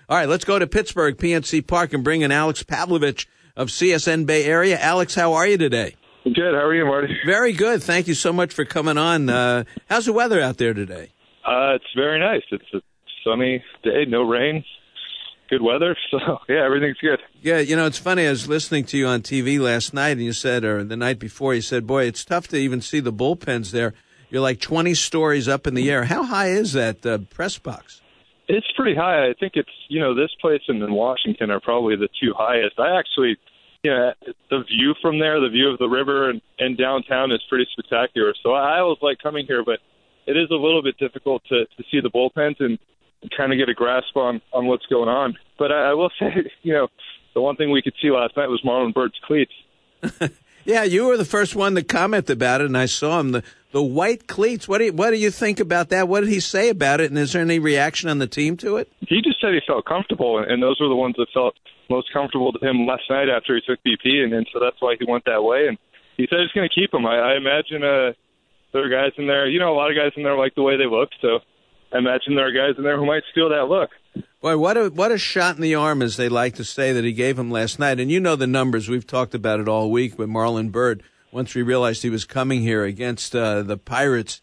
All right, let's go to Pittsburgh, PNC Park, and bring in Alex Pavlovich of CSN Bay Area. Alex, how are you today? Good. How are you, Marty? Very good. Thank you so much for coming on. How's the weather out there today? It's very nice. It's a sunny day, no rain, good weather. So, yeah, everything's good. Yeah, it's funny. I was listening to you on TV last night, and you said, or the night before, you said, boy, it's tough to even see the bullpens there. You're like 20 stories up in the air. How high is that press box? It's pretty high. I think it's, this place and in Washington are probably the two highest. I actually, the view from there, the view of the river and downtown is pretty spectacular. So I always like coming here, but it is a little bit difficult to see the bullpens and kind of get a grasp on what's going on. But I will say, the one thing we could see last night was Marlon Byrd's cleats. Yeah, you were the first one to comment about it, and I saw him. The white cleats, what do you think about that? What did he say about it, and is there any reaction on the team to it? He just said he felt comfortable, and those were the ones that felt most comfortable to him last night after he took BP, and so that's why he went that way. And he said he's going to keep them. I imagine there are guys in there. A lot of guys in there like the way they look, so I imagine there are guys in there who might steal that look. Boy, what a shot in the arm, as they like to say, that he gave him last night. And you know the numbers. We've talked about it all week with Marlon Byrd once we realized he was coming here against the Pirates.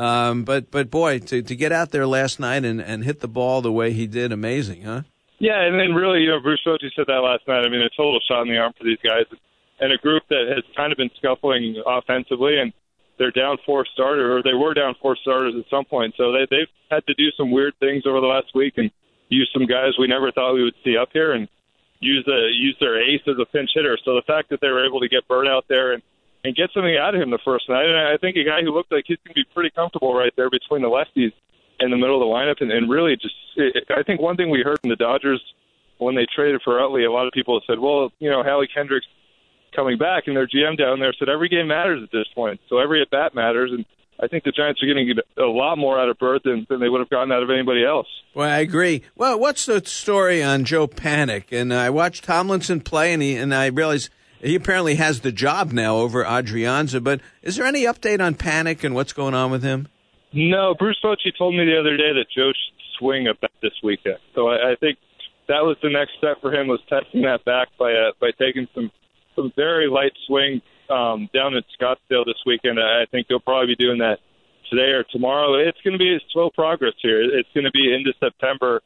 But boy, to get out there last night and hit the ball the way he did, amazing, huh? Yeah, and then really, Bruce Bochy said that last night. I mean, a total shot in the arm for these guys. And a group that has kind of been scuffling offensively, and they're down 4 starters, or they were down 4 starters at some point. So they've had to do some weird things over the last week and use some guys we never thought we would see up here and use their ace as a pinch hitter. So the fact that they were able to get Byrd out there and get something out of him the first night, and I think a guy who looked like he's going to be pretty comfortable right there between the lefties in the middle of the lineup, and really just, I think one thing we heard from the Dodgers when they traded for Utley, a lot of people said, well, Hallie Kendricks coming back, and their GM down there said every game matters at this point, so every at-bat matters, and I think the Giants are going to get a lot more out of Byrd than they would have gotten out of anybody else. Well, I agree. Well, what's the story on Joe Panik? And I watched Tomlinson play, and I realized he apparently has the job now over Adrianza, but is there any update on Panik and what's going on with him? No, Bruce Bochy told me the other day that Joe should swing a bat this weekend. So I think that was the next step for him, was testing that back by taking some very light swing down in Scottsdale this weekend. I think he'll probably be doing that today or tomorrow. It's going to be slow progress here. It's going to be into September.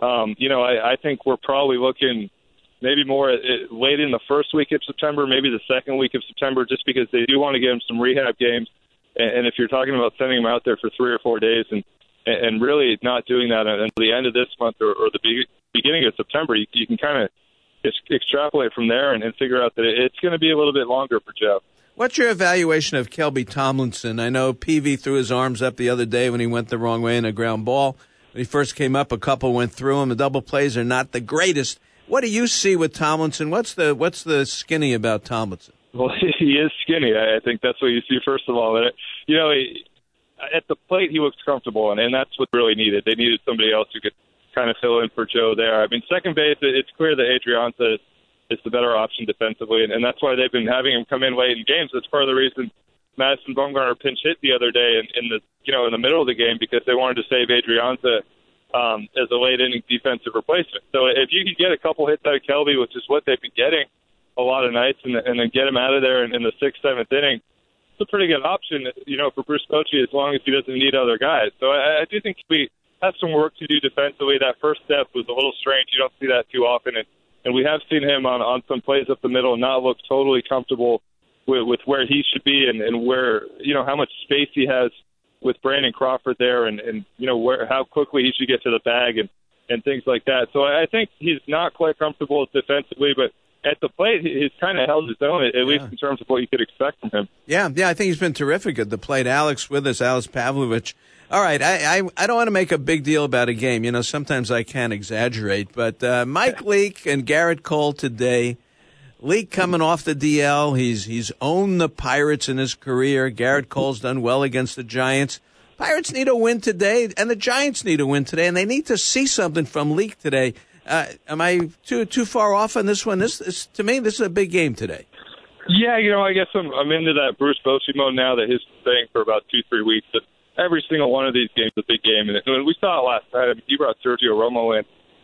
I think we're probably looking maybe more late in the first week of September, maybe the second week of September, just because they do want to get him some rehab games. And if you're talking about sending him out there for 3 or 4 days and really not doing that until the end of this month or the beginning of September, you can kind of extrapolate from there and figure out that it's going to be a little bit longer for Joe. What's your evaluation of Kelby Tomlinson? I know Peavy threw his arms up the other day when he went the wrong way in a ground ball. When he first came up, a couple went through him. The double plays are not the greatest. What do you see with Tomlinson? What's the skinny about Tomlinson? Well, he is skinny. I think that's what you see, first of all. At the plate, he looks comfortable, and that's what really needed. They needed somebody else who could kind of fill in for Joe there. I mean, second base, it's clear that Adrianza is the better option defensively, and that's why they've been having him come in late in games. That's part of the reason Madison Bumgarner pinch hit the other day in the middle of the game, because they wanted to save Adrianza as a late inning defensive replacement. So if you could get a couple hits out of Kelby, which is what they've been getting a lot of nights, and then get him out of there in the 6th, 7th inning, it's a pretty good option, for Bruce Bochy, as long as he doesn't need other guys. So I do think we have some work to do defensively. That first step was a little strange. You don't see that too often, and we have seen him on some plays up the middle not look totally comfortable with where he should be and where, how much space he has with Brandon Crawford there, and how quickly he should get to the bag and things like that. So I think he's not quite comfortable defensively, but at the plate, he's kind of held his own, at least in terms of what you could expect from him. Yeah, I think he's been terrific at the plate. Alex with us, Alex Pavlovich. All right, I don't want to make a big deal about a game. Sometimes I can exaggerate, but Mike Leake and Garrett Cole today. Leake coming off the DL. He's owned the Pirates in his career. Garrett Cole's done well against the Giants. Pirates need a win today, and the Giants need a win today, and they need to see something from Leake today. Am I too far off on this one? To me, this is a big game today. Yeah, I guess I'm into that Bruce Bochy mode now that he's saying for about 2-3 weeks that every single one of these games is a big game. And we saw it last night. I mean, he brought Sergio Romo in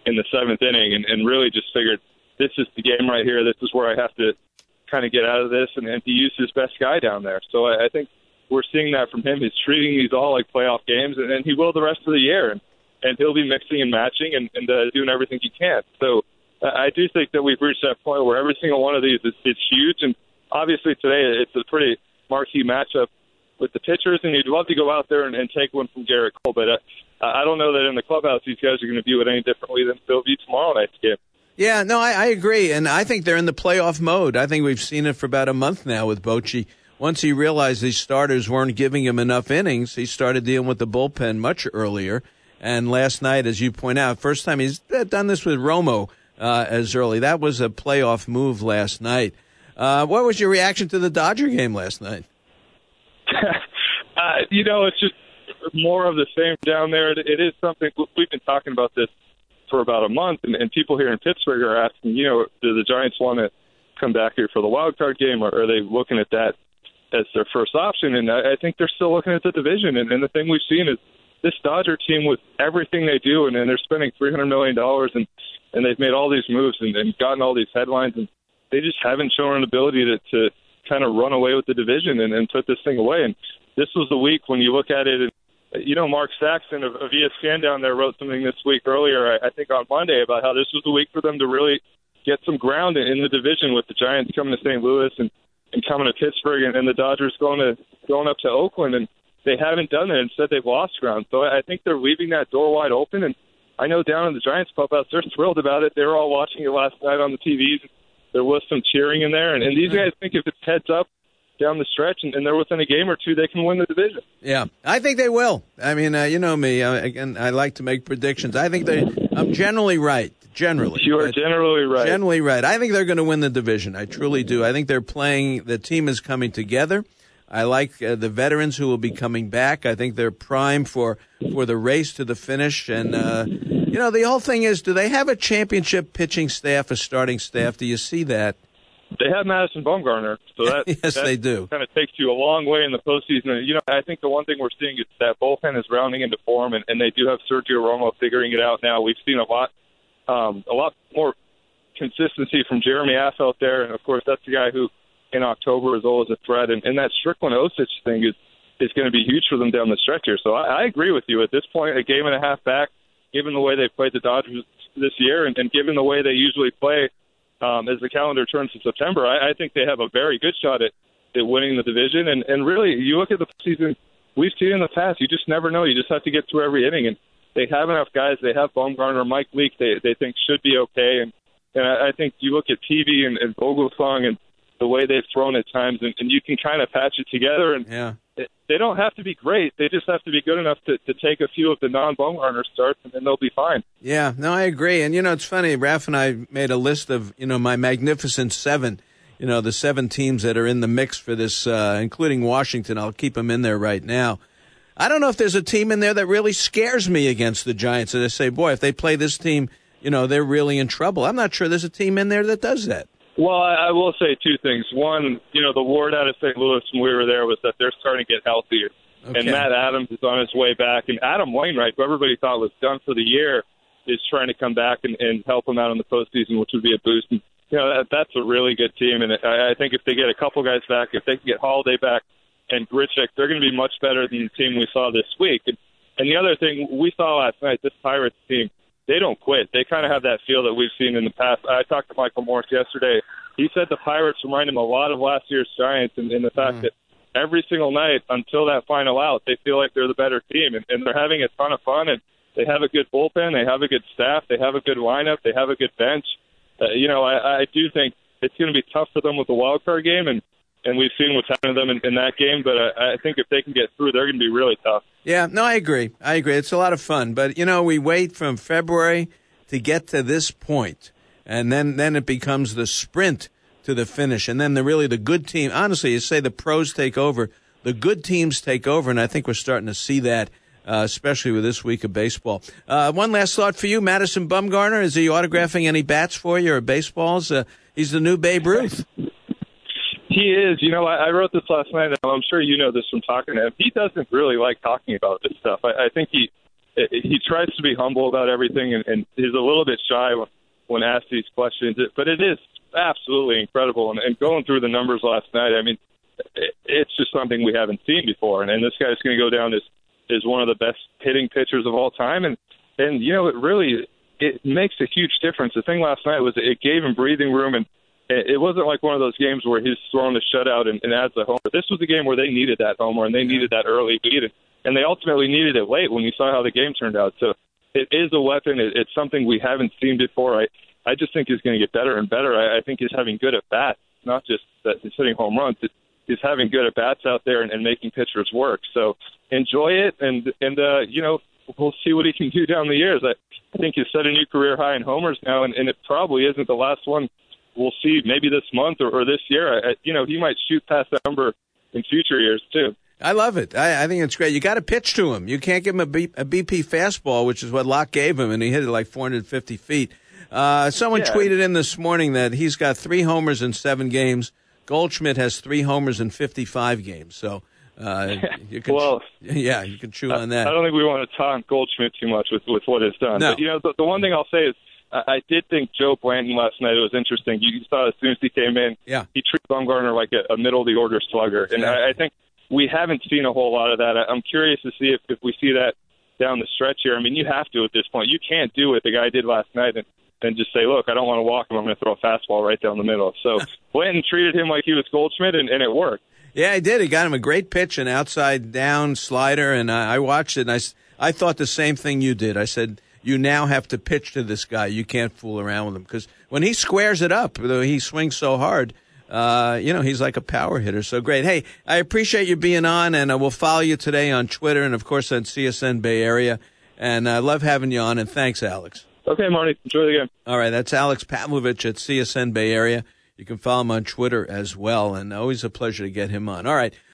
in the seventh inning and really just figured this is the game right here. This is where I have to kind of get out of this, and he used his best guy down there. So I think we're seeing that from him. He's treating these all like playoff games, and he will the rest of the year. And he'll be mixing and matching and doing everything he can. So I do think that we've reached that point where every single one of these is huge. And obviously today it's a pretty marquee matchup with the pitchers, and you'd love to go out there and take one from Garrett Cole. But I don't know that in the clubhouse these guys are going to view it any differently than they'll view tomorrow night's game. Yeah, no, I agree. And I think they're in the playoff mode. I think we've seen it for about a month now with Bochy. Once he realized these starters weren't giving him enough innings, he started dealing with the bullpen much earlier. And last night, as you point out, first time he's done this with Romo as early. That was a playoff move last night. What was your reaction to the Dodger game last night? It's just more of the same down there. It is something we've been talking about this for about a month, and people here in Pittsburgh are asking, do the Giants want to come back here for the wild card game, or are they looking at that as their first option? And I think they're still looking at the division. And the thing we've seen is this Dodger team, with everything they do, and they're spending $300 million, and they've made all these moves and gotten all these headlines, and they just haven't shown an ability to kind of run away with the division and put this thing away. And this was the week when you look at it, and Mark Saxon of ESPN down there wrote something this week earlier, I think on Monday, about how this was the week for them to really get some ground in the division, with the Giants coming to St. Louis and coming to Pittsburgh, and the Dodgers going up to Oakland, and they haven't done it. Instead, they've lost ground. So I think they're leaving that door wide open. And I know down in the Giants clubhouse, they're thrilled about it. They were all watching it last night on the TVs. There was some cheering in there. And these guys think if it's heads up down the stretch and they're within a game or two, they can win the division. Yeah, I think they will. I mean, you know me. Again, I like to make predictions. I think I'm generally right. Generally. You are generally right. Generally right. I think they're going to win the division. I truly do. I think they're playing – the team is coming together. I like the veterans who will be coming back. I think they're primed for the race to the finish. And, the whole thing is, do they have a championship pitching staff, a starting staff? Do you see that? They have Madison Bumgarner. So that, yes, they do. Kind of takes you a long way in the postseason. I think the one thing we're seeing is that bullpen is rounding into form, and they do have Sergio Romo figuring it out now. We've seen a lot more consistency from Jeremy Aff out there. And, of course, that's the guy who, in October, is always a threat, and that Strickland-Osich thing is going to be huge for them down the stretch here. So I agree with you. At this point, a game and a half back, given the way they played the Dodgers this year, and given the way they usually play as the calendar turns to September, I think they have a very good shot at winning the division. And really, you look at the season, we've seen in the past, you just never know. You just have to get through every inning, and they have enough guys. They have Bumgarner, Mike Leake, they think should be okay. And I think you look at Peavy and Vogelsong and the way they've thrown at times, and you can kind of patch it together. And they don't have to be great. They just have to be good enough to take a few of the non-Bumgarner starts, and then they'll be fine. Yeah, no, I agree. And, it's funny. Raph and I made a list of, my Magnificent Seven, the 7 teams that are in the mix for this, including Washington. I'll keep them in there right now. I don't know if there's a team in there that really scares me against the Giants. And I say, boy, if they play this team, they're really in trouble. I'm not sure there's a team in there that does that. Well, I will say 2 things. One, the word out of St. Louis when we were there was that they're starting to get healthier. Okay. And Matt Adams is on his way back. And Adam Wainwright, who everybody thought was done for the year, is trying to come back and help them out in the postseason, which would be a boost. And, that's a really good team. And I think if they get a couple guys back, if they can get Holiday back and Grichuk, they're going to be much better than the team we saw this week. And the other thing we saw last night, this Pirates team, they don't quit. They kind of have that feel that we've seen in the past. I talked to Michael Morris yesterday. He said the Pirates remind him a lot of last year's Giants in the fact that every single night until that final out, they feel like they're the better team. And they're having a ton of fun, and they have a good bullpen. They have a good staff. They have a good lineup. They have a good bench. I do think it's going to be tough for them with the wild card game, and we've seen what's happened to them in that game. But I think if they can get through, they're going to be really tough. Yeah, no, I agree. It's a lot of fun. But, we wait from February to get to this point, and then it becomes the sprint to the finish. And then the good team, honestly, you say the pros take over, the good teams take over, and I think we're starting to see that, especially with this week of baseball. One last thought for you, Madison Bumgarner. Is he autographing any bats for you or baseballs? He's the new Babe Ruth. He is. I wrote this last night, and I'm sure you know this from talking to him. He doesn't really like talking about this stuff. I think he he tries to be humble about everything, and he's a little bit shy when asked these questions. But it is absolutely incredible. And going through the numbers last night, I mean, it's just something we haven't seen before. And this guy's going to go down as one of the best hitting pitchers of all time. And you know, it makes a huge difference. The thing last night was it gave him breathing room, and it wasn't like one of those games where he's throwing the shutout and adds a homer. This was a game where they needed that homer, and they needed that early lead, and they ultimately needed it late when you saw how the game turned out. So it is a weapon. It's something we haven't seen before. I just think he's going to get better and better. I think he's having good at-bats, not just that he's hitting home runs. He's having good at-bats out there and making pitchers work. So enjoy it, and you know, we'll see what he can do down the years. I think he's set a new career high in homers now, and it probably isn't the last one we'll see maybe this month or this year. You know, he might shoot past that number in future years, too. I love it. I think it's great. You got to pitch to him. You can't give him a BP fastball, which is what Locke gave him, and he hit it like 450 feet. Someone tweeted in this morning that he's got 3 homers in 7 games. Goldschmidt has 3 homers in 55 games. So you can, you can chew on that. I don't think we want to taunt Goldschmidt too much with what he's done. No. But, you know, the one thing I'll say is I did think Joe Blanton last night, it was interesting. You saw as soon as he came in, he treated Bumgarner like a middle-of-the-order slugger. And I think we haven't seen a whole lot of that. I'm curious to see if we see that down the stretch here. I mean, you have to at this point. You can't do what the guy did last night and just say, look, I don't want to walk him. I'm going to throw a fastball right down the middle. So Blanton treated him like he was Goldschmidt, and it worked. Yeah, he did. He got him a great pitch, an outside-down slider, and I watched it, and I thought the same thing you did. I said, you now have to pitch to this guy. You can't fool around with him, because when he squares it up, though he swings so hard, you know, he's like a power hitter. So great. Hey, I appreciate you being on, and we'll follow you today on Twitter and, of course, on CSN Bay Area. And I love having you on, and thanks, Alex. Okay, Marty. Enjoy the game. All right, that's Alex Pavlovich at CSN Bay Area. You can follow him on Twitter as well, and always a pleasure to get him on. All right.